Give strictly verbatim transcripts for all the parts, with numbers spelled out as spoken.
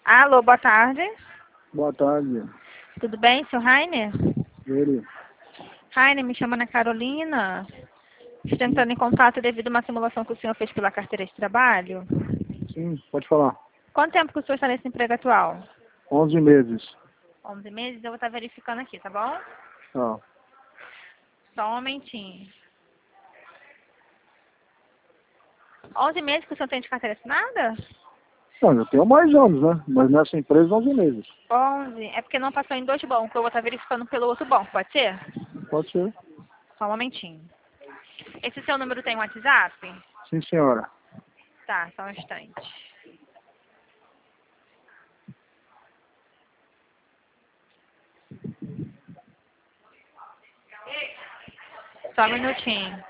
Alô, boa tarde. Boa tarde. Tudo bem, seu Rainer? Ele. Rainer, me chama Ana Carolina. Estou entrando em contato devido a uma simulação que o senhor fez pela carteira de trabalho. Sim, pode falar. Quanto tempo que o senhor está nesse emprego atual? Onze meses. onze meses? Eu vou estar verificando aqui, tá bom? Ah. Só um momentinho. onze meses que o senhor tem de carteira assinada? Não, eu tenho mais anos, né? Mas nessa empresa, onze meses. onze. É porque não passou em dois bancos. Eu vou estar verificando pelo outro banco, pode ser? Pode ser. Só um momentinho. Esse seu número tem WhatsApp? Sim, senhora. Tá, só um instante. Só um minutinho.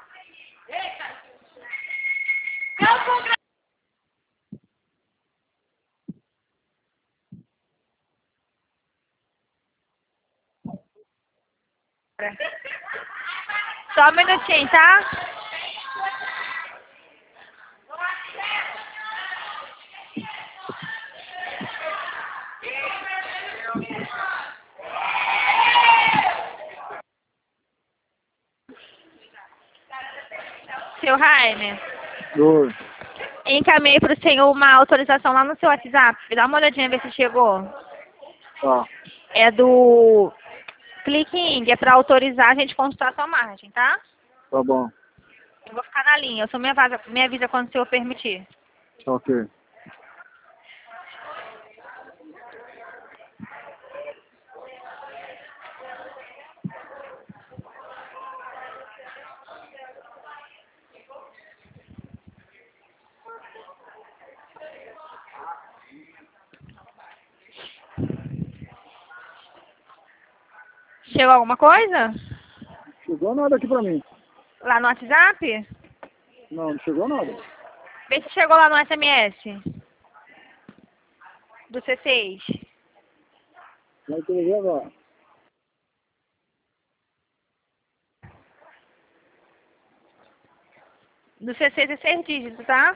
Só um minutinho, tá? Seu Rainer, Oi. encaminhei para o senhor uma autorização lá no seu WhatsApp. Dá uma olhadinha, ver se chegou. Tá. É do Clique em, é para autorizar a gente consultar a sua margem, tá? Tá bom. Eu vou ficar na linha, eu só me avisa, me avisa quando o senhor permitir. Tá ok. Chegou alguma coisa? Chegou nada aqui pra mim. Lá no WhatsApp? Não, não chegou nada. Vê se chegou lá no S M S. Do C seis. Vai ter que ver agora. Do C seis é seis dígitos, tá?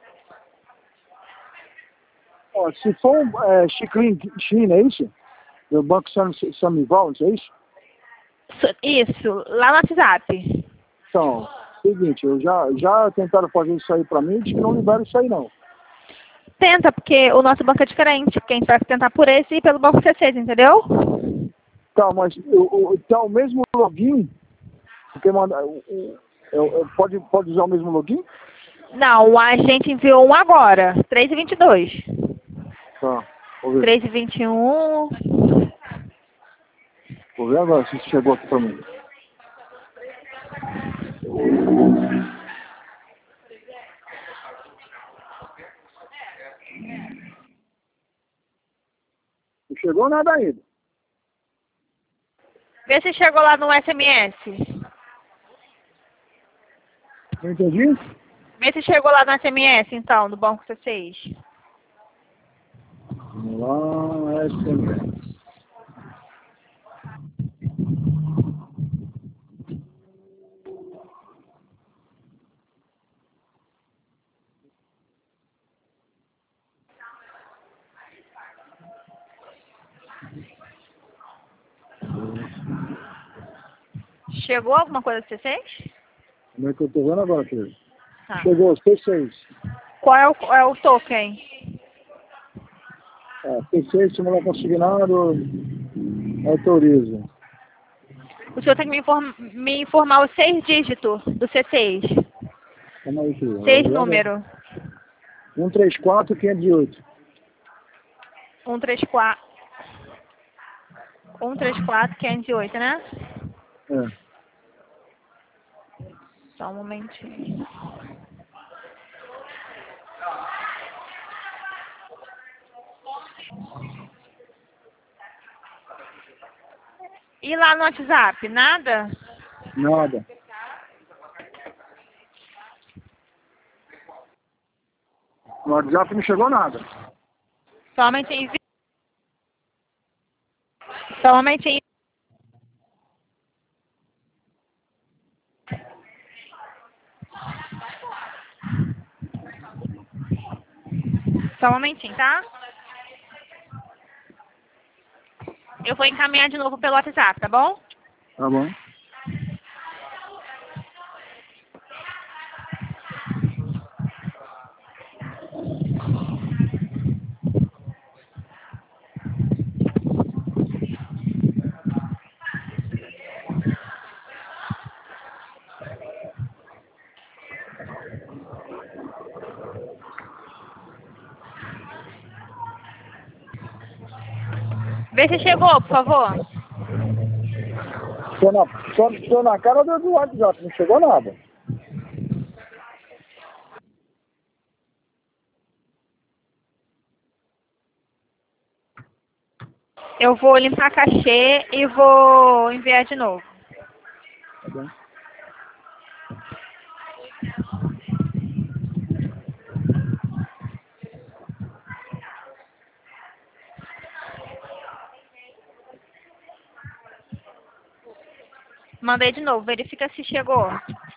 Ó, se for é, Chiclin China, é isso? Do Banco San, Samival, não é isso? Isso, lá no WhatsApp. Então, seguinte, eu já, já tentaram fazer isso aí pra mim, diz que não libera isso aí não. Tenta, porque o nosso banco é diferente. Quem vai tentar por esse e pelo banco C seis, entendeu? Tá, mas o, o, tá o mesmo login? Porque manda, o, o, eu, eu, pode, pode usar o mesmo login? Não, a gente enviou um agora. três e vinte e dois. Tá, vou ver. três e vinte e um. Vou ver agora se chegou aqui pra mim. Não chegou nada ainda. Vê se chegou lá no S M S. Não entendi? Vê se chegou lá no S M S, então, do banco C seis. Vamos lá, S M S. Chegou alguma coisa do C seis? Como é que eu tô vendo agora, filho? Tá. Chegou, P seis. Qual é o, qual é o token? É, P seis, simular consignado, autoriza. O senhor tem que me, inform me informar os seis dígitos do C seis. Calma aí, filho. Seis números. um três quatro, quinhentos e oito. um três quatro. um três quatro, quinhentos e oito, né? É. Só um momentinho. E lá no WhatsApp, nada? Nada. No WhatsApp não chegou nada. Somente em... Somente em... Só um momentinho, tá? Eu vou encaminhar de novo pelo WhatsApp, tá bom? Tá bom. Vê se chegou, por favor. Tô na, tô, tô na cara do do WhatsApp, não chegou nada. Eu vou limpar a cachê e vou enviar de novo. Tá bom. Mandei de novo, verifica se chegou.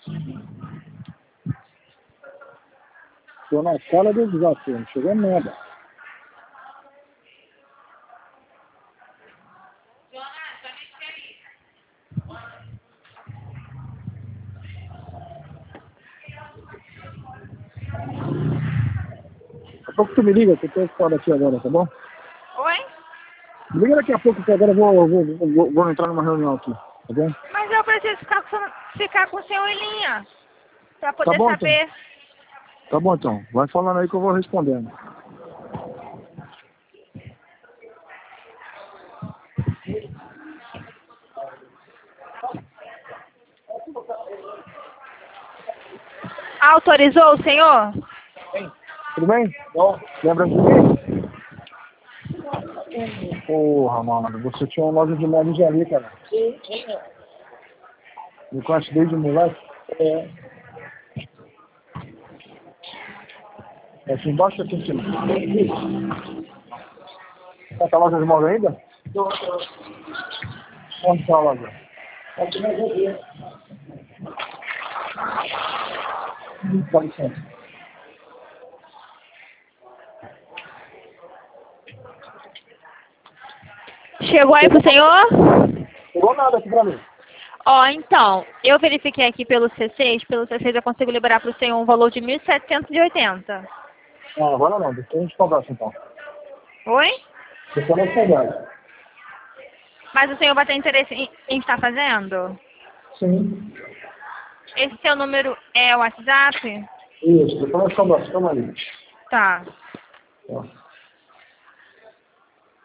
Tô na cara do WhatsApp, não chegou nada. Daqui a pouco tu me liga, que eu tô fora aqui agora, tá bom? Oi? Me liga daqui a pouco, que agora eu vou, vou, vou, vou, vou entrar numa reunião aqui, tá bom? Mas eu preciso ficar com, ficar com o senhor em linha. Pra Tá poder bom, saber. então. Tá bom, então. Vai falando aí que eu vou respondendo. Autorizou o senhor? Tudo bem? Bom. Lembra de mim? Porra, mano, você tinha uma loja de móveis ali, cara. Sim, tinha. Me conhece desde moleque? É. É aqui embaixo ou aqui em cima? Tá com a loja de móveis ainda? Tô, tô. Onde tá a loja? Aqui na Galeria. Dá licença. Chegou aí pro senhor? Chegou nada aqui pra mim. Ó, então, eu verifiquei aqui pelo C seis, pelo C seis eu consigo liberar pro senhor um valor de mil setecentos e oitenta. Não, agora não, depois a gente conversa então. Oi? Depois nós conversa. Mas o senhor vai ter interesse em, em estar fazendo? Sim. Esse seu número é o WhatsApp? Isso, depois nós conversa, calma aí. Tá. Tá.